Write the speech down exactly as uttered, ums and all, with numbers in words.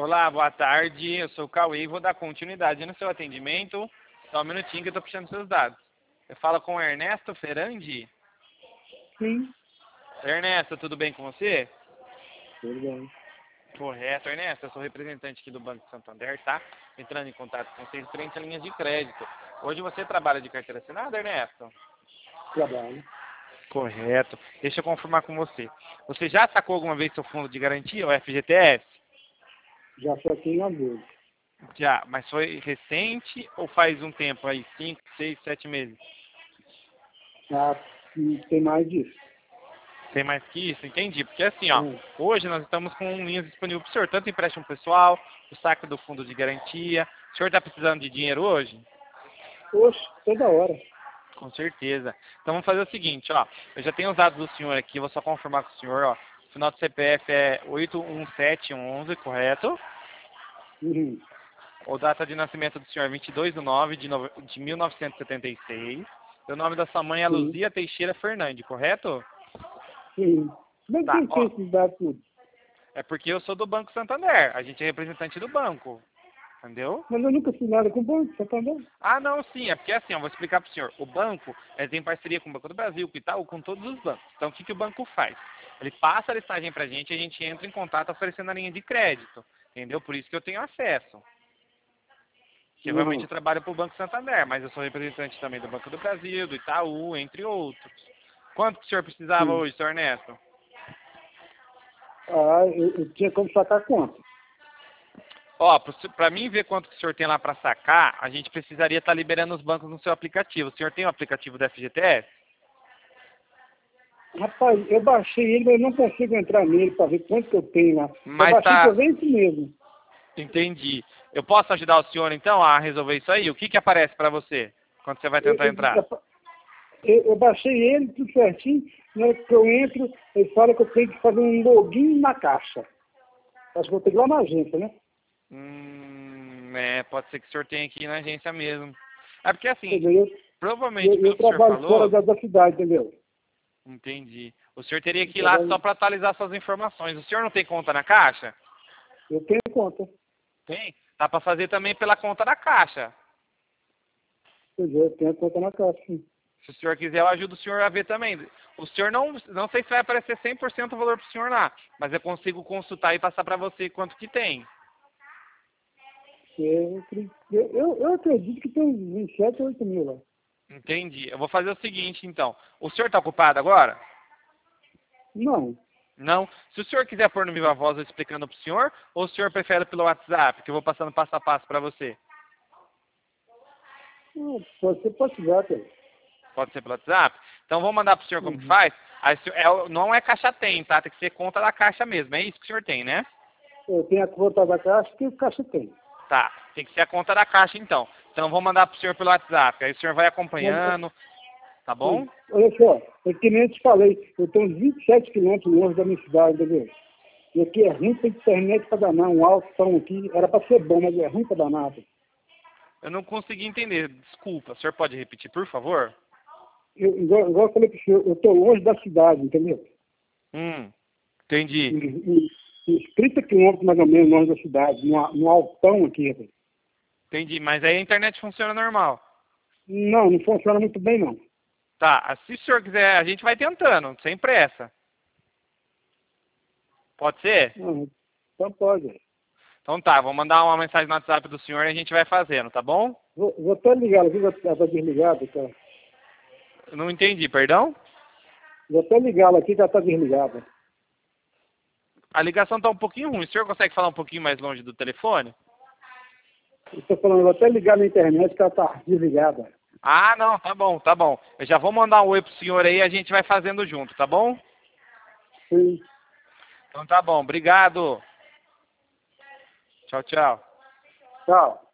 Olá, boa tarde. Eu sou o Cauê e vou dar continuidade no seu atendimento. Só um minutinho que eu estou puxando seus dados. Eu falo com o Ernesto Ferrandi. Sim. Ernesto, tudo bem com você? Tudo bem. Correto, Ernesto. Eu sou representante aqui do Banco Santander, tá? Entrando em contato com vocês frente a linhas de crédito. Hoje você trabalha de carteira assinada, Ernesto? Trabalho. Correto. Deixa eu confirmar com você. Você já sacou alguma vez seu fundo de garantia, o F G T S? Já saquei uma vez. Já, mas foi recente ou faz um tempo aí? Cinco, seis, sete meses? Ah, tem mais disso. Tem mais que isso? Entendi. Porque assim, ó, Hum. hoje nós estamos com linhas disponíveis para o senhor, tanto empréstimo pessoal, o saque do fundo de garantia. O senhor está precisando de dinheiro hoje? Oxe, toda hora. Com certeza. Então vamos fazer o seguinte, ó. Eu já tenho os dados do senhor aqui, vou só confirmar com o senhor, ó. O final do C P F é oito um sete um um, correto? Uhum. O data de nascimento do senhor é vinte e dois de nove de nove- de mil novecentos e setenta e seis. E o nome da sua mãe é Sim. Luzia Teixeira Fernandes, correto? Sim. Mas Tá, quem ó. fez esses dados tudo? É porque eu sou do Banco Santander. A gente é representante do banco. Entendeu? Mas eu nunca fiz nada com o banco, você tá vendo? Ah, não, sim. É porque assim, eu vou explicar para o senhor. O banco é, tem parceria com o Banco do Brasil, com o Itaú, com todos os bancos. Então, o que, que o banco faz? Ele passa a listagem para a gente e a gente entra em contato oferecendo a linha de crédito. Entendeu? Por isso que eu tenho acesso. Que eu realmente Uhum. trabalho para o Banco Santander, mas eu sou representante também do Banco do Brasil, do Itaú, entre outros. Quanto que o senhor precisava Sim. hoje, senhor Ernesto? Ah, eu, eu tinha como sacar quanto? Ó, para mim ver quanto que o senhor tem lá para sacar, a gente precisaria estar liberando os bancos no seu aplicativo. O senhor tem o aplicativo do F G T S? Rapaz, eu baixei ele, mas eu não consigo entrar nele para ver quanto que eu tenho lá. Eu Mas baixei tá. para ver isso mesmo. Entendi. Eu posso ajudar o senhor então a resolver isso aí? O que que aparece para você quando você vai Eu, tentar entrar? eu, eu, eu baixei ele, tudo certinho. Na hora que eu entro, ele fala que eu tenho que fazer um login na caixa. Acho que vou ter que ir lá na agência, né? Hum, é, pode ser que o senhor tenha que ir na agência mesmo. É porque assim, Entendeu? Eu, provavelmente eu, pelo eu que o senhor trabalho fora falou, da, da cidade, entendeu? entendi. O senhor teria Eu, que ir lá só trabalho, para atualizar suas informações. O senhor não tem conta na Caixa? eu tenho conta. Tem. Dá para fazer também pela conta da Caixa. Pois é, eu tenho conta na caixa, sim. Se o senhor quiser, eu ajudo o senhor a ver também. O senhor não, não sei se vai aparecer cem por cento o valor para o senhor lá, mas eu consigo consultar e passar para você quanto que tem. Eu, eu, eu, eu acredito que tem uns vinte e sete ou oito mil lá. Entendi. Eu vou fazer o seguinte, então. O senhor está ocupado agora? Não. Não? Se o senhor quiser pôr no Viva Voz eu explicando para o senhor, ou o senhor prefere pelo WhatsApp, que eu vou passando passo a passo para você? Não, pode ser particular, cara. Pode ser pelo WhatsApp? Então, vou mandar para o senhor como que Uhum. faz. Aí, se- é, não é Caixa Tem, tá? Tem que ser conta da Caixa mesmo. É isso que o senhor tem, né? Eu tenho a conta da caixa que o caixa tem. Tá. Tem que ser a conta da Caixa, então. Então, vou mandar para o senhor pelo WhatsApp. Aí o senhor vai Mas, acompanhando, tá bom? eu- olha só, é que nem eu te falei, eu tenho uns vinte e sete quilômetros longe da minha cidade, entendeu? E aqui é ruim pra internet pra danar, um altão aqui, era pra ser bom, mas é ruim pra danar. Eu não consegui entender. Desculpa. O senhor pode repetir, por favor? Eu, igual, igual eu falei pro senhor, eu tô longe da cidade, entendeu? Hum, entendi. Uns, uns trinta quilômetros mais ou menos longe da cidade, num, num altão aqui, rapaz. Entendi. Mas aí a internet funciona normal. Não, não funciona muito bem, não. Tá. Se o senhor quiser, a gente vai tentando, sem pressa. Pode ser? Não, então pode. Então tá, vou mandar uma mensagem no WhatsApp do senhor e a gente vai fazendo, tá bom? Vou, vou até ligar, aqui, ela tá desligada, cara. Eu não entendi, perdão? Vou até ligá-la aqui que ela tá desligada. A ligação tá um pouquinho ruim. O senhor consegue falar um pouquinho mais longe do telefone? Eu tô falando, vou até ligar na internet que ela tá desligada. Ah, não, tá bom, tá bom. Eu já vou mandar um oi pro senhor aí e a gente vai fazendo junto, tá bom? Sim. Então tá bom, obrigado. Tchau, tchau. Tchau.